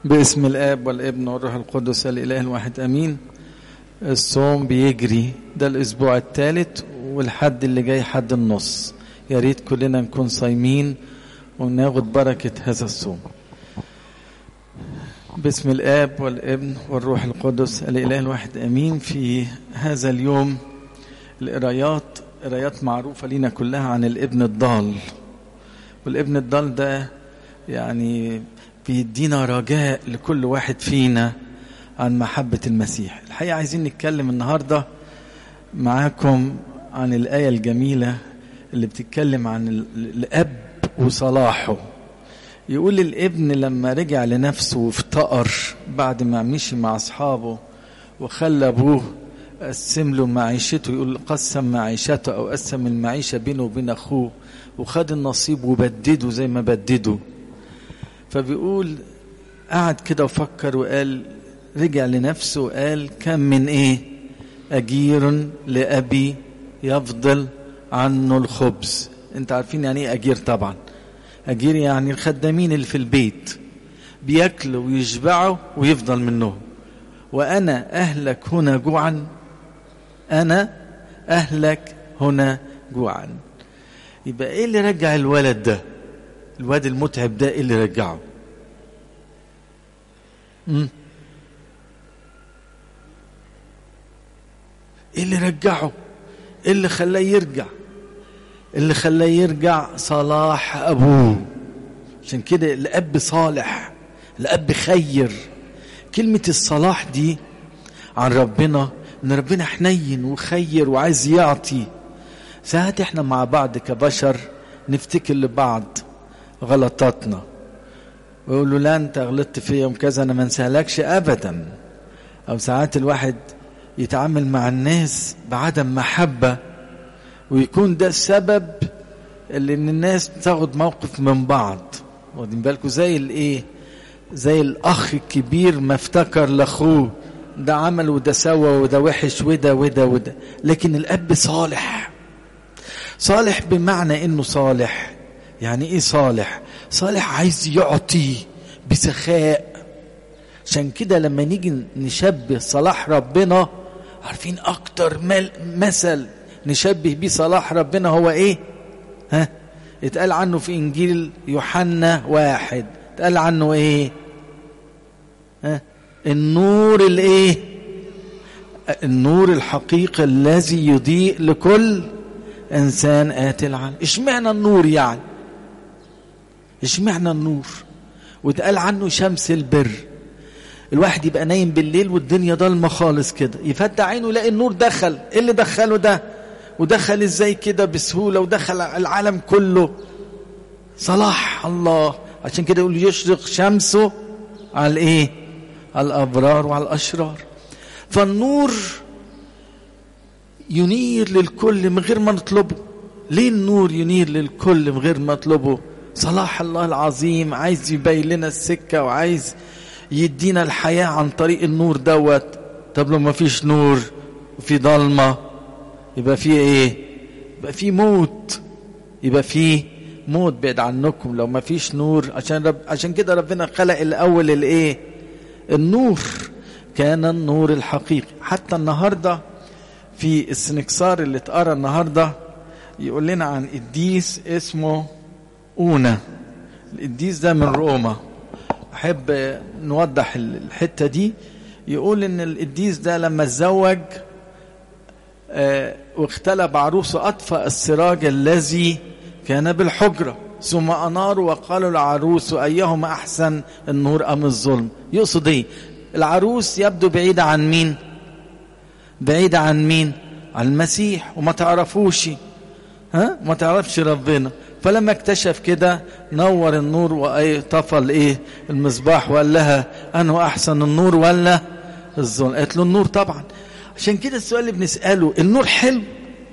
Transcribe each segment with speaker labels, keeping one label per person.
Speaker 1: باسم الآب والابن والروح القدس الإله الواحد أمين. الصوم بيجري، ده الأسبوع الثالث والحد اللي جاي حد النص. يا ريت كلنا نكون صايمين وناخد بركة هذا الصوم. باسم الآب والابن والروح القدس الإله الواحد أمين. في هذا اليوم قرايات معروفة لنا كلها عن الابن الضال، والابن الضال ده يعني بيدينا رجاء لكل واحد فينا عن محبة المسيح. الحقيقة عايزين نتكلم النهاردة معاكم عن الآية الجميلة اللي بتتكلم عن الأب وصلاحه. يقول الابن لما رجع لنفسه وافتقر بعد ما مشي مع أصحابه وخلى أبوه قسم له معيشته، يقول قسم معيشته أو قسم المعيشة بينه وبين أخوه وخد النصيب وبدده زي ما بدده. فبيقول قعد كده وفكر وقال، رجع لنفسه وقال كم من ايه أجير لأبي يفضل عنه الخبز. انت عارفين يعني ايه أجير؟ طبعا أجير يعني الخدامين اللي في البيت بياكلوا ويشبعوا ويفضل منهم. وأنا أهلك هنا جوعا، أنا أهلك هنا جوعا. يبقى ايه اللي رجع الولد ده، الواد المتعب ده؟ ايه اللي رجعه؟ ايه اللي رجعه؟ ايه اللي خلاه يرجع؟ اللي خلاه يرجع صلاح ابوه. عشان كده الاب صالح، الاب خير. كلمة الصلاح دي عن ربنا ان ربنا حنين وخير وعايز يعطي. ساعات احنا مع بعض كبشر نفتكر لبعض غلطاتنا ويقول له لا انت غلطت في يوم كذا انا ما انساهلكش ابدا. او ساعات الواحد يتعامل مع الناس بعدم محبة ويكون ده السبب اللي ان الناس تاخد موقف من بعض. واخدين بالكم زي الايه، زي الاخ الكبير ما افتكر لاخوه ده عمل وده سوى وده وحش وده وده وده. لكن الاب صالح. صالح بمعنى انه صالح. يعني ايه صالح؟ صالح عايز يعطي بسخاء. عشان كده لما نيجي نشبه صلاح ربنا، عارفين اكتر مثل نشبه بيه صلاح ربنا هو ايه؟ اتقال عنه في انجيل يوحنا 1، اتقال عنه ايه؟ النور الايه؟ النور الحقيقي الذي يضيء لكل انسان آتي العالم. اشمعنى النور يعني؟ اشمعنى النور؟ واتقال عنه شمس البر. الواحد يبقى نايم بالليل والدنيا ضلمه خالص كده، يفتح عينه يلاقي النور دخل. ايه اللي دخله ده؟ ودخل ازاي كده بسهوله ودخل العالم كله؟ صلاح الله. عشان كده يقول يشرق شمسه على ايه؟ على الابرار وعلى الاشرار. فالنور ينير للكل من غير ما نطلبه. ليه النور ينير للكل من غير ما نطلبه؟ صلاح الله العظيم عايز يبين لنا السكة وعايز يدينا الحياة عن طريق النور دوت. طب لو ما فيش نور وفي ضلمة يبقى فيه ايه؟ يبقى فيه موت. يبقى فيه موت بعد عنكم لو ما فيش نور. عشان كده ربنا خلق الاول الايه؟ النور. كان النور الحقيقي. حتى النهارده في السنكسار اللي اتقرا النهارده يقول لنا عن قديس اسمه أونا. القديس ده من روما. أحب نوضح الحتة دي. يقول إن القديس ده لما اتزوج واختلى بعروسه أطفأ السراج الذي كان بالحجرة ثم أناروا وقالوا لعروس أيهما أحسن النور أم الظلم. يقصد إيه؟ العروس يبدو بعيدة عن مين؟ بعيدة عن مين؟ عن المسيح وما تعرفوش، ما تعرفش ربنا. فلما اكتشف كده نور النور وطفى الايه؟ المصباح. وقال لها انه احسن النور ولا الظلم؟ قالت له النور طبعا. عشان كده السؤال اللي بنسأله، النور حلو؟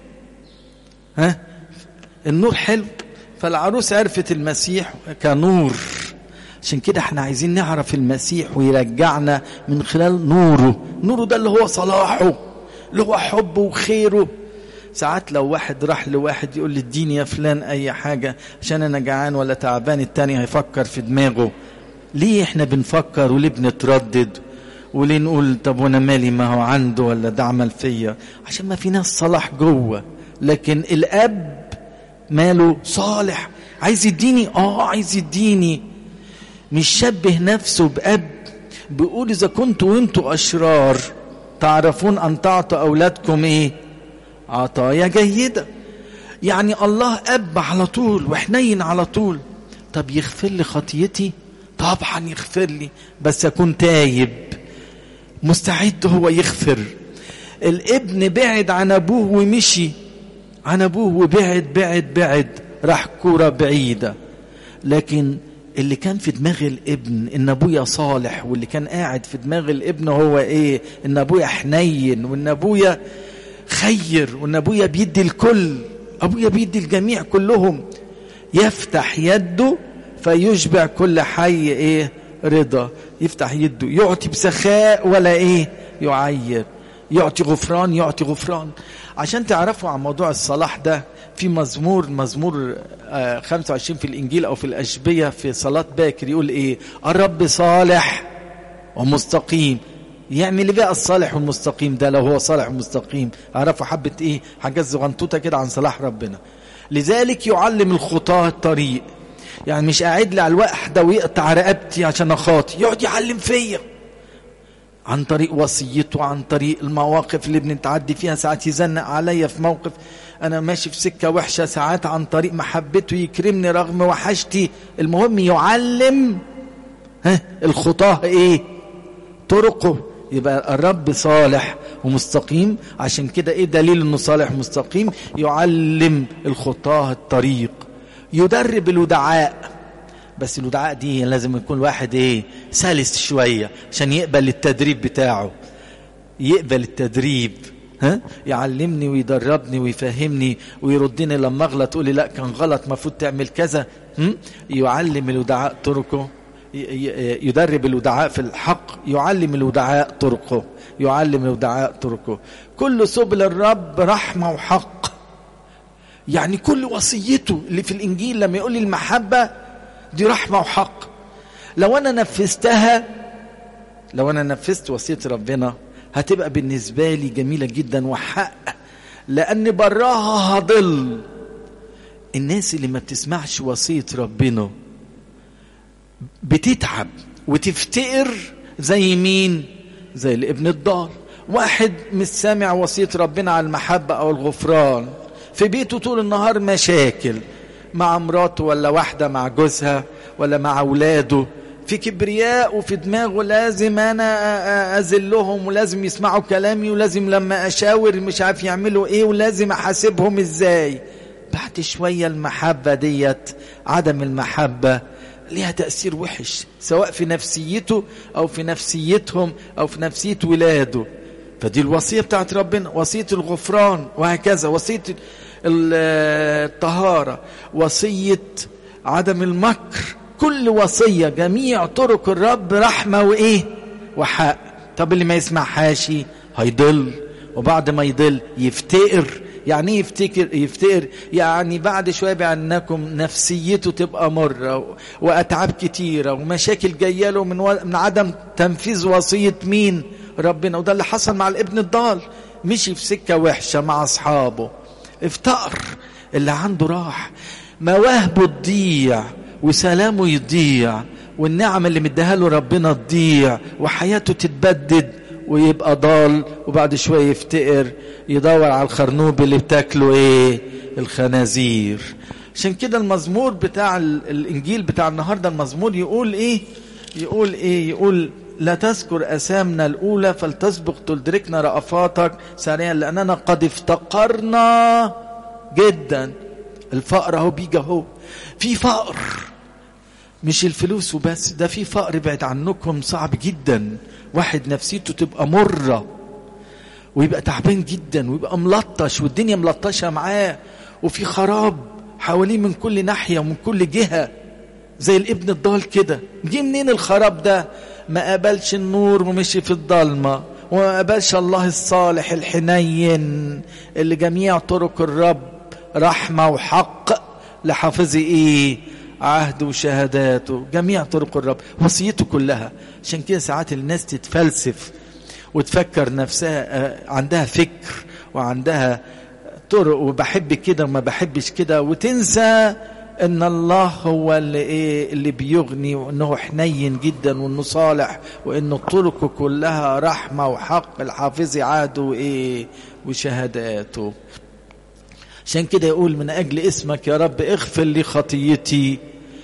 Speaker 1: النور حلو. فالعروس عرفت المسيح كنور. عشان كده احنا عايزين نعرف المسيح ويرجعنا من خلال نوره. نوره ده اللي هو صلاحه، اللي هو حبه وخيره. ساعات لو واحد راح لواحد يقول لي اديني يا فلان اي حاجة عشان انا جعان ولا تعبان، التاني هيفكر في دماغه ليه احنا بنفكر وليه بنتردد وليه نقول طب وانا مالي، ما هو عنده ولا ده عمل فيا؟ عشان ما في ناس صلاح جوه. لكن الاب ماله صالح، عايز يديني عايز يديني. مش شبه نفسه باب، بيقول اذا كنتوا وانتوا اشرار تعرفون ان تعطوا اولادكم ايه؟ عطايا جيده. يعني الله اب على طول وحنين على طول. طب يغفر لي خطيتي؟ طبعا يغفر لي، بس اكون تايب مستعد هو يغفر. الابن بعد عن ابوه ومشي عن ابوه وبعد راح كرة بعيدة. لكن اللي كان في دماغ الابن ان ابويا صالح، واللي كان قاعد في دماغ الابن هو ايه؟ ان ابويا حنين، وان ابويا خير، وان ابويا بيدي الكل، ابويا بيدي الجميع كلهم. يفتح يده فيشبع كل حي ايه؟ رضا. يفتح يده يعطي بسخاء ولا ايه؟ يعير. يعطي غفران. عشان تعرفوا عن موضوع الصلاح ده، في مزمور 25 في الانجيل او في الاشبية في صلاة باكر يقول ايه؟ الرب صالح ومستقيم. يعمل ايه بقى الصالح والمستقيم ده؟ لو هو صالح ومستقيم اعرفوا حبة ايه؟ حاجات زغنطوطة كده عن صلاح ربنا. لذلك يعلم الخطاة الطريق. يعني مش قاعد لي على الوحدة ويقطع رقبتي عشان اخاطي، يقعد يعلم فيا عن طريق وصيته، عن طريق المواقف اللي بنتعدي فيها. ساعات يزنق عليا في موقف انا ماشي في سكة وحشة، ساعات عن طريق محبته يكرمني رغم وحشتي. المهم يعلم الخطاة ايه؟ طرقه. يبقى الرب صالح ومستقيم. عشان كده ايه دليل انه صالح ومستقيم؟ يعلم الخطاة الطريق، يدرب الودعاء. بس الودعاء دي لازم يكون واحد ايه؟ سلس شوية عشان يقبل التدريب بتاعه، يقبل التدريب. يعلمني ويدربني ويفهمني ويردني لما اغلط، تقولي لا كان غلط مفروض تعمل كذا. يعلم الودعاء طرقه، يدرب الودعاء في الحق، يعلم الودعاء طرقه. كل سبل الرب رحمة وحق. يعني كل وصيته اللي في الانجيل لما يقول لي المحبة دي رحمة وحق. لو انا نفذت وصية ربنا هتبقى بالنسبة لي جميلة جدا وحق، لان براها هضل. الناس اللي ما بتسمعش وصية ربنا بتتعب وتفتقر. زي مين؟ زي الابن الضال. واحد مش سامع وصية ربنا على المحبة او الغفران، في بيته طول النهار مشاكل مع مراته، ولا واحدة مع جوزها، ولا مع اولاده، في كبرياء وفي دماغه لازم انا اذلهم، ولازم يسمعوا كلامي، ولازم لما اشاور مش عارف يعملوا ايه، ولازم احاسبهم ازاي. بعد شوية المحبة ديت، عدم المحبة ليها تأثير وحش، سواء في نفسيته او في نفسيتهم او في نفسية ولاده. فدي الوصية بتاعت ربنا، وصية الغفران، وهكذا وصية الطهارة، وصية عدم المكر. كل وصية، جميع طرق الرب رحمة وايه؟ وحق. طب اللي ما يسمعهاش هيضل، وبعد ما يضل يفتقر. يعني ايه يفتقر؟ يعني بعد شوية بعنكم نفسيته تبقى مرة وأتعاب كتيرة ومشاكل جاية له من عدم تنفيذ وصية مين؟ ربنا. وده اللي حصل مع الابن الضال، مشي في سكة وحشة مع أصحابه، افتقر، اللي عنده راح، مواهبه تضيع، وسلامه يضيع، والنعم اللي مديها له ربنا تضيع، وحياته تتبدد، ويبقى ضال. وبعد شوية يفتقر، يدور على الخرنوب اللي بتاكله ايه؟ الخنازير. عشان كده المزمور بتاع الانجيل بتاع النهاردة، المزمور يقول ايه؟ يقول لا تذكر أسامنا الأولى فلتسبق تدركنا رأفاتك سريعا، لأننا قد افتقرنا جدا. الفقر اهو بيجي اهو، في فقر مش الفلوس وبس، ده في فقر بعد عنكم صعب جدا. واحد نفسيته تبقى مرة ويبقى تعبان جدا ويبقى ملطش، والدنيا ملطشة معاه، وفي خراب حواليه من كل ناحية ومن كل جهة، زي الابن الضال كده. جه منين الخراب ده؟ ما قبلش النور ومشي في الضلمة، وما قبلش الله الصالح الحنين اللي جميع طرق الرب رحمة وحق لحافظي ايه؟ عهده وشهاداته، جميع طرق الرب، وصيته كلها. عشان كده ساعات الناس تتفلسف وتفكر نفسها عندها فكر وعندها طرق، وبحب كده وما بحبش كده، وتنسى ان الله هو اللي بيغني، وانه حنين جدا، وانه صالح، وانه طرقه كلها رحمه وحق، الحافظ عهده وشهاداته. عشان كده يقول من اجل اسمك يا رب اغفر لي خطيتي،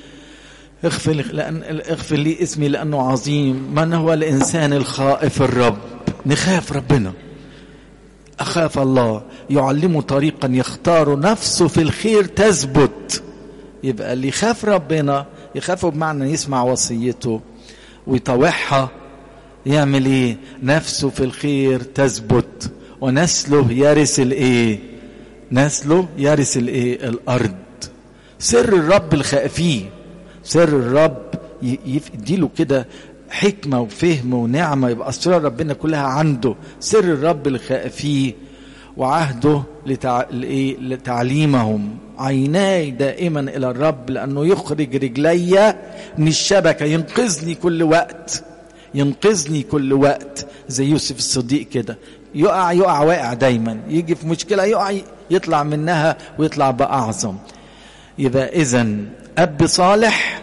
Speaker 1: اغفر لي اسمي لانه عظيم. من هو الانسان الخائف الرب؟ نخاف ربنا، اخاف الله، يعلمه طريقا يختار نفسه في الخير تثبت. يبقى اللي يخاف ربنا، يخافه بمعنى يسمع وصيته ويطوعها، يعمل ايه؟ نفسه في الخير تثبت، ونسله يرث نسله يرث الارض. سر الرب الخائفين، سر الرب يديله كده حكمة وفهم ونعمة، يبقى أسرار ربنا كلها عنده. سر الرب الخائفيه وعهده لتعليمهم. عيناي دائما إلى الرب لأنه يخرج رجلي من الشبكة، ينقذني كل وقت، ينقذني كل وقت. زي يوسف الصديق كده، يقع واقع دايما، يجي في مشكلة يقع يطلع منها ويطلع بأعظم. يبقى إذن أب صالح،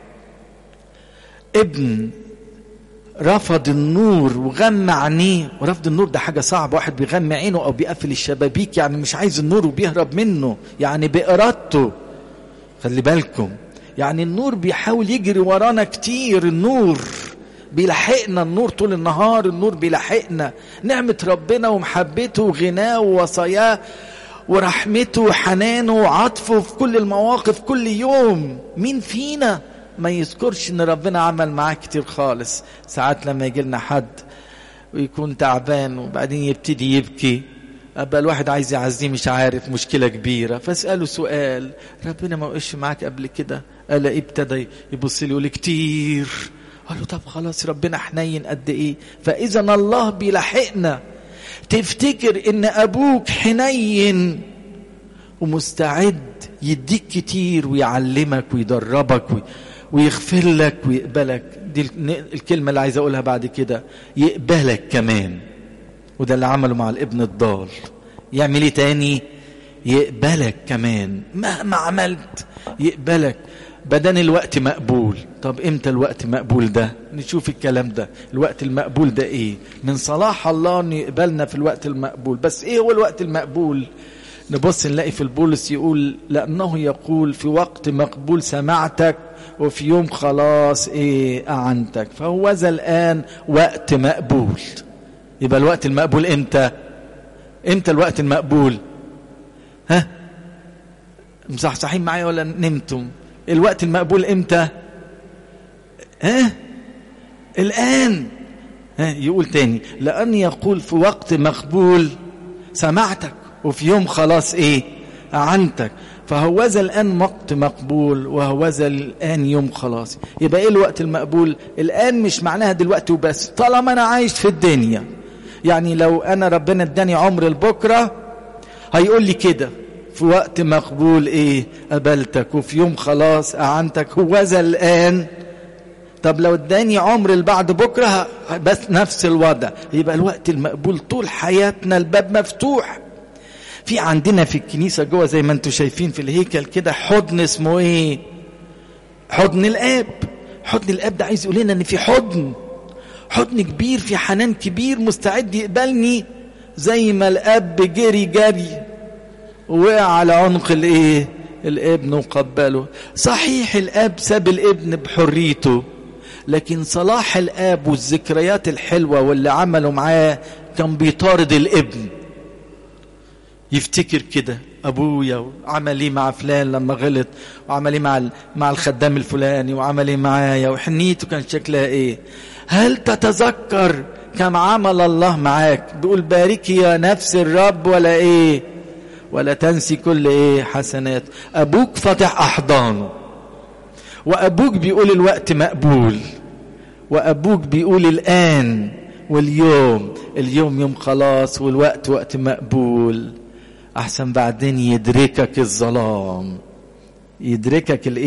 Speaker 1: ابن رفض النور وغمى عينيه. ورفض النور ده حاجة صعبة، واحد بيغمى عينه أو بيقفل الشبابيك، يعني مش عايز النور وبيهرب منه، يعني بإرادته. خلي بالكم، يعني النور بيحاول يجري ورانا كتير، النور بيلحقنا، النور طول النهار النور بيلحقنا. نعمة ربنا ومحبته وغناه ووصاياه ورحمته وحنانه وعطفه في كل المواقف كل يوم. مين فينا ما يذكرش ان ربنا عمل معاه كتير خالص؟ ساعات لما يجي لنا حد ويكون تعبان وبعدين يبتدي يبكي، ابقى الواحد عايز يعزيه مش عارف، مشكلة كبيرة، فاسأله سؤال: ربنا ما وقفش معاك قبل كده؟ قال ابتدى يبص لي يقول كتير. قال له طب خلاص، ربنا حنين قد ايه. فاذا الله بيلحقنا. تفتكر ان ابوك حنين ومستعد يديك كتير ويعلمك ويدربك ويغفر لك ويقبلك. دي الكلمة اللي عايز اقولها بعد كده، يقبلك كمان. وده اللي عمله مع الابن الضال. يعمل ايه تاني؟ يقبلك كمان، مهما عملت يقبلك. بدن الوقت مقبول. طب امتى الوقت مقبول ده؟ نشوف الكلام ده. الوقت المقبول ده ايه؟ من صلاح الله انه يقبلنا في الوقت المقبول. بس ايه هو الوقت المقبول؟ نبص نلاقي في البولس يقول: لأنه يقول في وقت مقبول سمعتك، وفي يوم خلاص أعنتك. فهو ذا الآن وقت مقبول. يبقى الوقت المقبول امتى؟ امتى الوقت المقبول؟ ها؟ مصحصحين معايا ولا نمتم؟ الوقت المقبول امتى؟ الآن. يقول تاني: لأن يقول في وقت مقبول سمعتك، وفي يوم خلاص أعنتك. فهوذا الآن وقت مقبول، وهوذا الآن يوم خلاص. يبقى ايه الوقت المقبول؟ الآن مش معناها دلوقتي وبس، طالما أنا عايش في الدنيا. يعني لو أنا ربنا اداني عمر لبكرة هيقول لي كده: في وقت مقبول قبلتك، وفي يوم خلاص أعنتك، هوذا الآن. طب لو اداني عمر لبعد بكرة بس نفس الوضع. يبقى الوقت المقبول طول حياتنا، الباب مفتوح. في عندنا في الكنيسة جوه زي ما انتم شايفين في الهيكل كده حضن اسمه حضن الآب. حضن الآب ده عايز يقول لنا ان في حضن كبير، في حنان كبير مستعد يقبلني، زي ما الآب جري ووقع على عنق الابن وقبله. صحيح الآب ساب الابن بحريته، لكن صلاح الآب والذكريات الحلوة واللي عمله معاه كان بيطارد الابن. يفتكر كده: أبويا عمل ايه مع فلان لما غلط، وعمل ايه مع الخدام الفلاني، وعمل ايه معايا، وحنيته كان شكلها هل تتذكر كم عمل الله معاك؟ بيقول: باركي يا نفس الرب ولا تنسي كل حسنات. أبوك فتح أحضانه، وأبوك بيقول الوقت مقبول، وأبوك بيقول الآن واليوم. اليوم يوم خلاص، والوقت وقت مقبول. أحسن بعدين يدركك الظلام، يدركك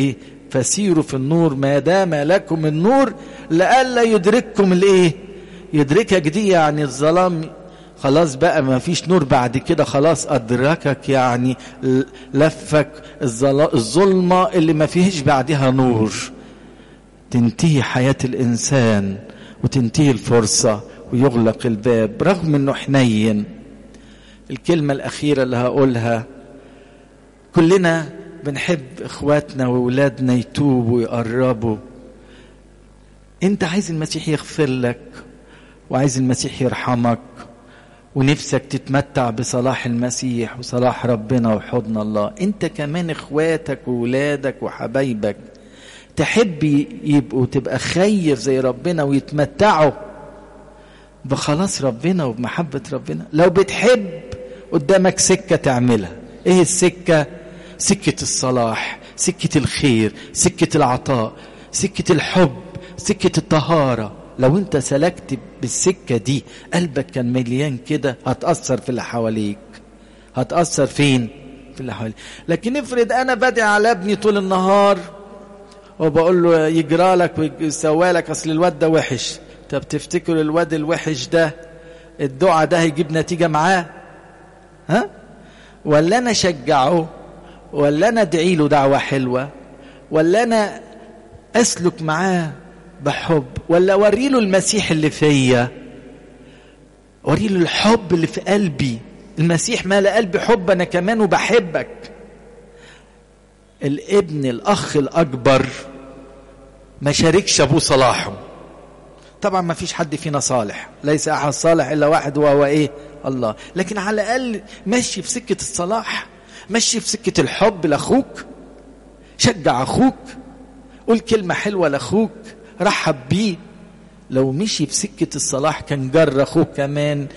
Speaker 1: فسيروا في النور ما دام لكم النور لئلا يدرككم الايه. يدركك دي يعني الظلام خلاص بقى ما فيش نور بعد كده، خلاص أدركك يعني لفك الظلمة اللي ما فيهش بعدها نور. تنتهي حياة الإنسان وتنتهي الفرصة ويغلق الباب رغم أنه حنين. الكلمة الأخيرة اللي هقولها، كلنا بنحب إخواتنا وولادنا يتوبوا ويقربوا. أنت عايز المسيح يغفر لك وعايز المسيح يرحمك ونفسك تتمتع بصلاح المسيح وصلاح ربنا وحضن الله. انت كمان اخواتك وولادك وحبايبك تحب يبقوا تبقى خير زي ربنا ويتمتعوا بخلاص ربنا وبمحبة ربنا. لو بتحب قدامك سكة تعملها. ايه السكة؟ سكة الصلاح، سكة الخير، سكة العطاء، سكة الحب، سكة الطهارة. لو انت سلكت بالسكة دي قلبك كان مليان كده هتأثر في اللي حواليك. هتأثر فين؟ في اللي حواليك. لكن افرض انا بدعي على ابني طول النهار وبقول له يجرى لك ويسوى لك اصل الواد ده وحش. طب تفتكر الواد الوحش ده الدعاء ده هيجيب نتيجة معاه؟ ها؟ ولا انا اشجعه، ولا انا ادعي له دعوة حلوة، ولا انا اسلك معاه بحب، ولا اوري له المسيح اللي فيا، اوري له الحب اللي في قلبي. المسيح مال قلبي حب انا كمان وبحبك. الابن الاخ الاكبر ما شاركش ابوه صلاحه. طبعا ما فيش حد فينا صالح، ليس احد صالح الا واحد وهو ايه؟ الله. لكن على الاقل مشي في سكة الصلاح، مشي في سكة الحب لاخوك، شجع اخوك، قول كلمة حلوة لاخوك، رحب بيه. لو مشي في سكة الصلاح كان جر أخوه كمان،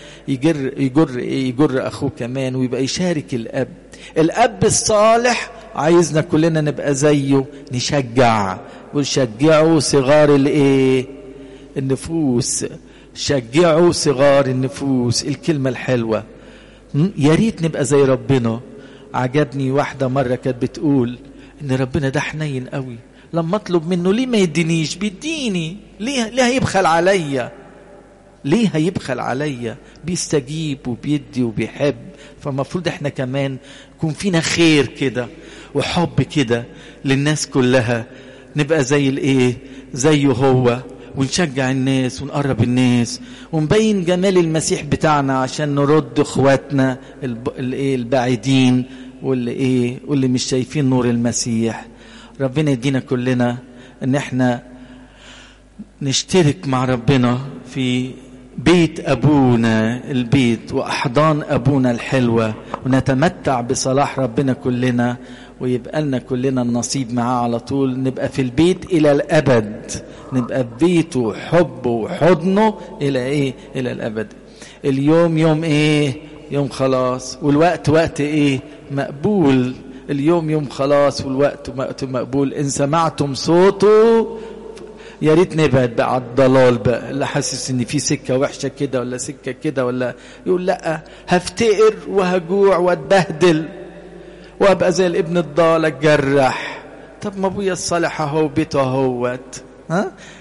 Speaker 1: يجر أخوه كمان ويبقى يشارك الأب. الأب الصالح عايزنا كلنا نبقى زيه، نشجع. ونشجعوا صغار الايه؟ النفوس. شجعوا صغار النفوس. الكلمة الحلوة. يا ريت نبقى زي ربنا. عجبني واحدة مرة كانت بتقول ان ربنا ده حنين قوي، لما اطلب منه ليه ما يدينيش؟ بيديني. ليه هيبخل عليا؟ ليه هيبخل عليا؟ بيستجيب وبيدي وبيحب. فالمفروض احنا كمان يكون فينا خير كده وحب كده للناس كلها، نبقى زي الايه؟ زيه هو، ونشجع الناس ونقرب الناس ونبين جمال المسيح بتاعنا عشان نرد اخواتنا البعيدين واللي مش شايفين نور المسيح. ربنا يدينا كلنا ان احنا نشترك مع ربنا في بيت ابونا البيت واحضان ابونا الحلوة، ونتمتع بصلاح ربنا كلنا، ويبقى لنا كلنا النصيب معاه على طول. نبقى في البيت الى الابد، نبقى ببيته حبه وحضنه الى ايه؟ الى الابد. اليوم يوم ايه؟ يوم خلاص. والوقت وقت ايه؟ مقبول. اليوم يوم خلاص والوقت وقت مقبول. ان سمعتم صوته يا ريت نبعد بقى على الضلال بقى، اللي حاسس ان في سكه وحشه كده ولا سكه كده، ولا يقول لا هفتقر وهجوع واتبهدل وابقى زي الابن الضال اتجرح. طب ما ابويا الصالح اهو بيته اهوت، ها